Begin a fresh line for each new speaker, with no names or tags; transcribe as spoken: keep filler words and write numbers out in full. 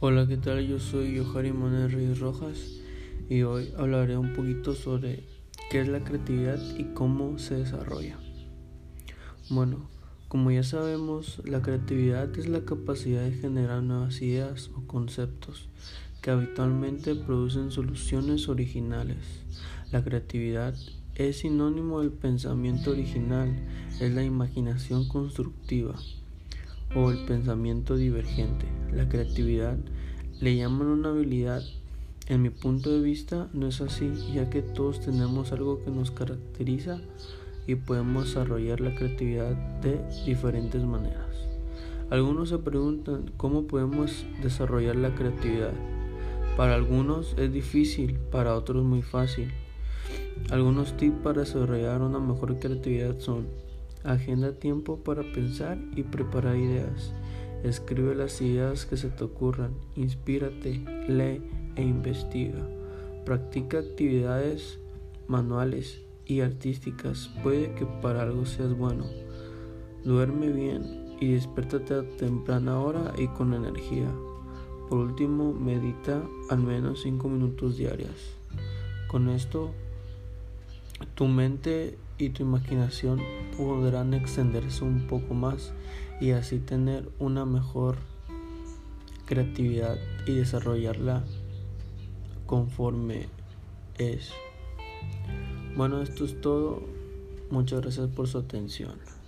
Hola, ¿qué tal? Yo soy Yohari Manuel Reyes Rojas y hoy hablaré un poquito sobre qué es la creatividad y cómo se desarrolla. Bueno, como ya sabemos, la creatividad es la capacidad de generar nuevas ideas o conceptos que habitualmente producen soluciones originales. La creatividad es sinónimo del pensamiento original, es la imaginación constructiva o el pensamiento divergente. La creatividad le llaman una habilidad. En mi punto de vista no es así, ya que todos tenemos algo que nos caracteriza y podemos desarrollar la creatividad de diferentes maneras. Algunos se preguntan cómo podemos desarrollar la creatividad. Para algunos es difícil, para otros muy fácil. Algunos tips para desarrollar una mejor creatividad son: agenda tiempo para pensar y preparar ideas. Escribe las ideas que se te ocurran. Inspírate, lee e investiga. Practica actividades manuales y artísticas. Puede que para algo seas bueno. Duerme bien y despiértate a temprana hora y con energía. Por último, medita al menos cinco minutos diarios. Con esto, tu mente y tu imaginación podrán extenderse un poco más y así tener una mejor creatividad y desarrollarla conforme es. Bueno, esto es todo. Muchas gracias por su atención.